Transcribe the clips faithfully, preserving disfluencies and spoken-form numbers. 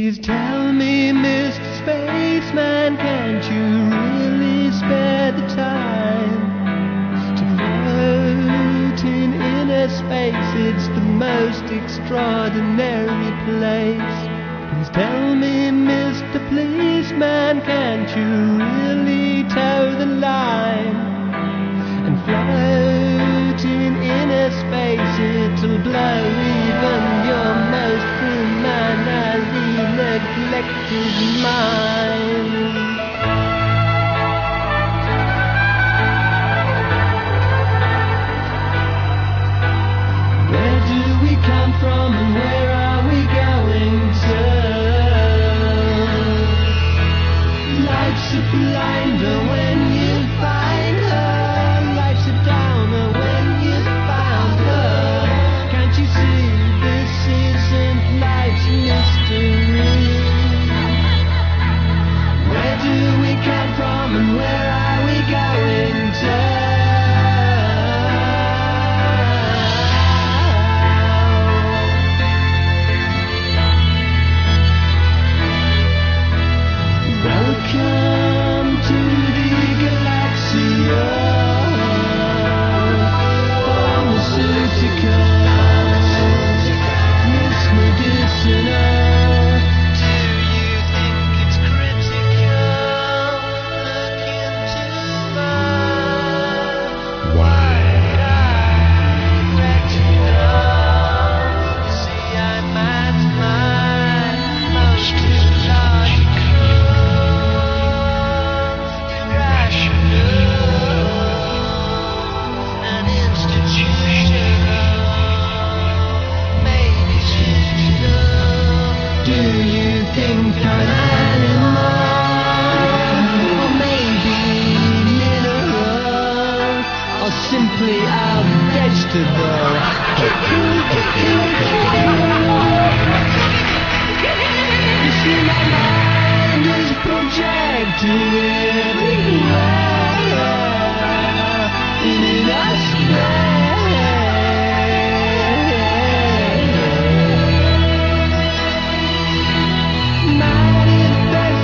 Please tell me, Mister Spaceman, can't you really spare the time to float in inner space? It's the most extraordinary place. Please tell me, Mister Policeman, can't you really toe the line and float in inner space? It'll blow even your most criminally neglected mind. Where do we come from and where are we going to? Life's a blinder when you find her. Life's a downer when you found her. Can't you see this isn't life's mystery? Where do we come from and where are we going to? Welcome to the Galaxia. Pharmaceuticals, Miss Medicinal. Do you think it's critical? Look into my wide eye retinal. You see, I'm at my most illogical, irrational, and institutional, maybe digital. Do you think I'm animal, or maybe mineral, or simply a vegetable? You see, my mind is projected everywhere in inner space. My invention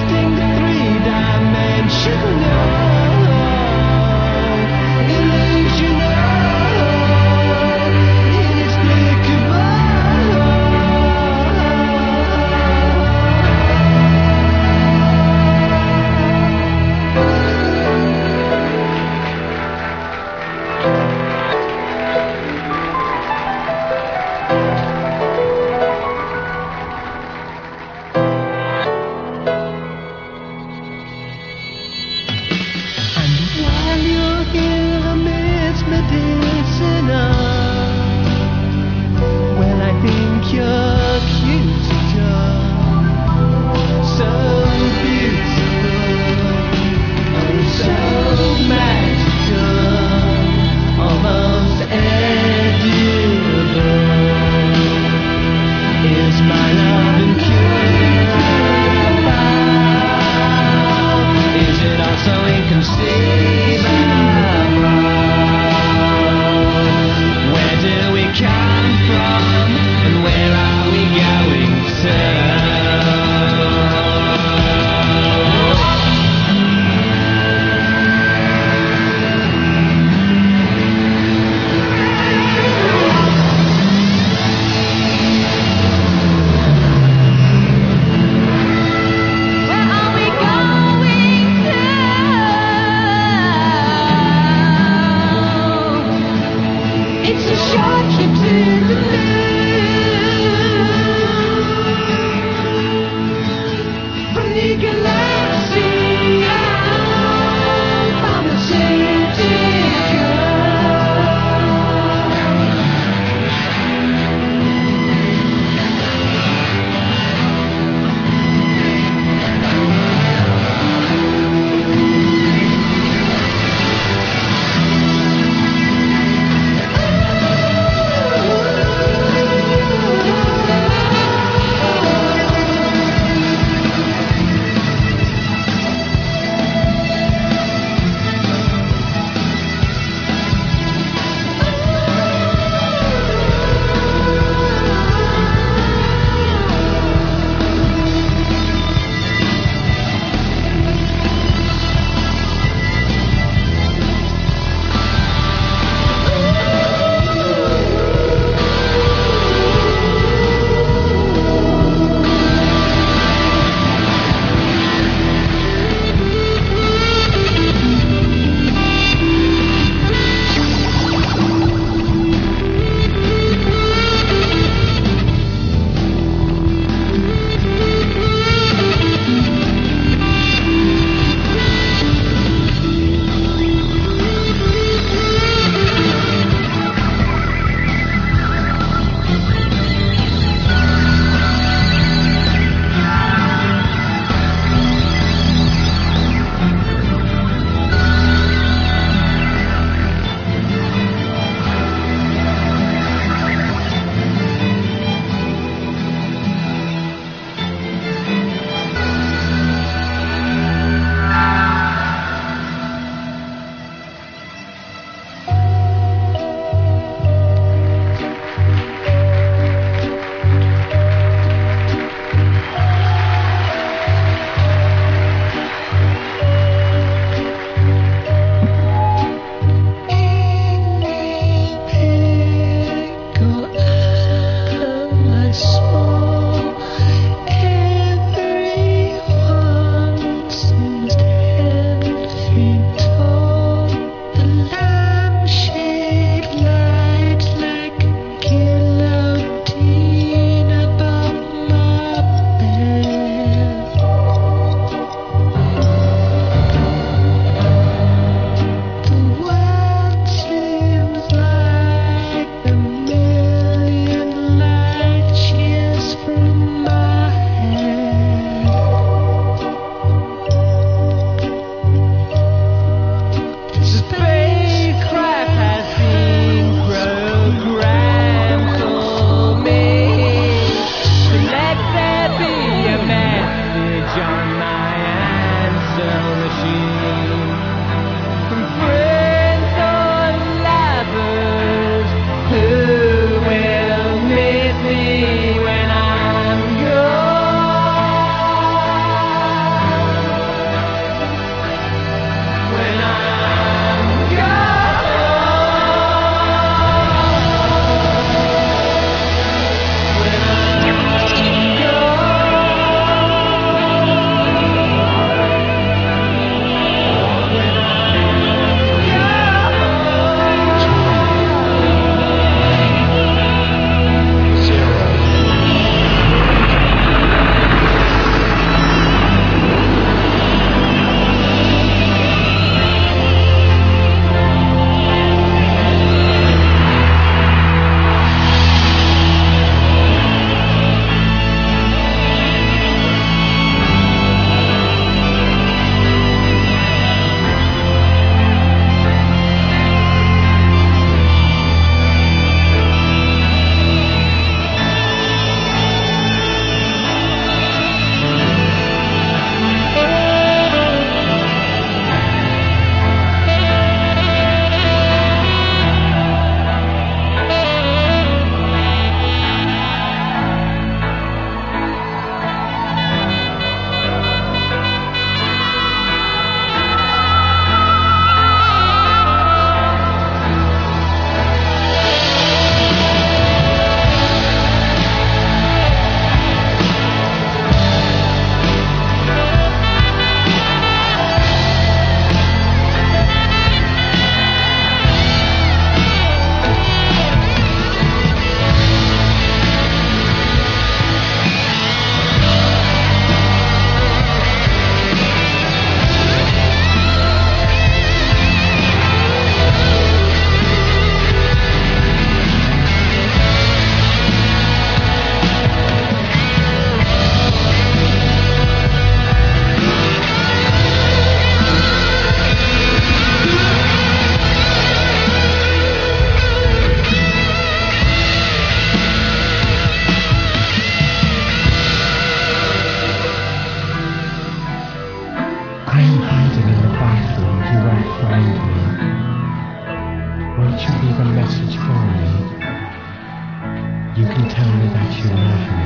I am hiding in the bathroom, you won't find me. Won't you leave a message for me? You can tell me that you love me.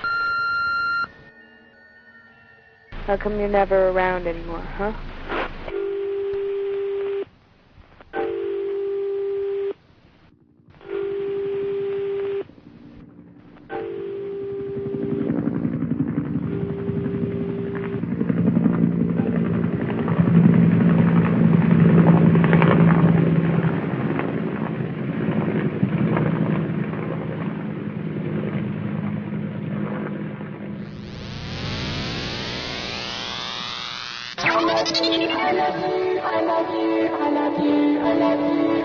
How come you're never around anymore, huh? I love you, I love you, I love you, I love you, I love you.